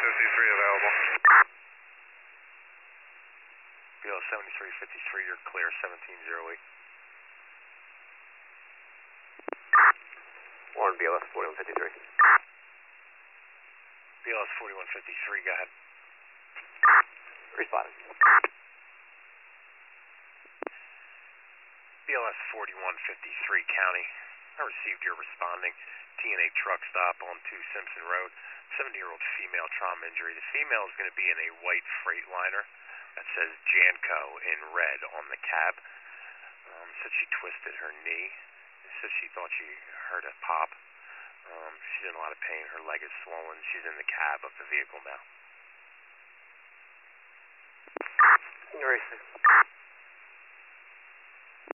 53 available. BLS 7353, you're clear, 1708. Warren, BLS 4153. BLS 4153, go ahead. Responding. BLS 4153, County. I received your responding. TNA truck stop on 2 Simpson Road. 70-year-old female trauma injury. The female is going to be in a white Freightliner that says Janco in red on the cab. Said she twisted her knee. Said she thought she heard a pop. She's in a lot of pain. Her leg is swollen. She's in the cab of the vehicle now. Racing.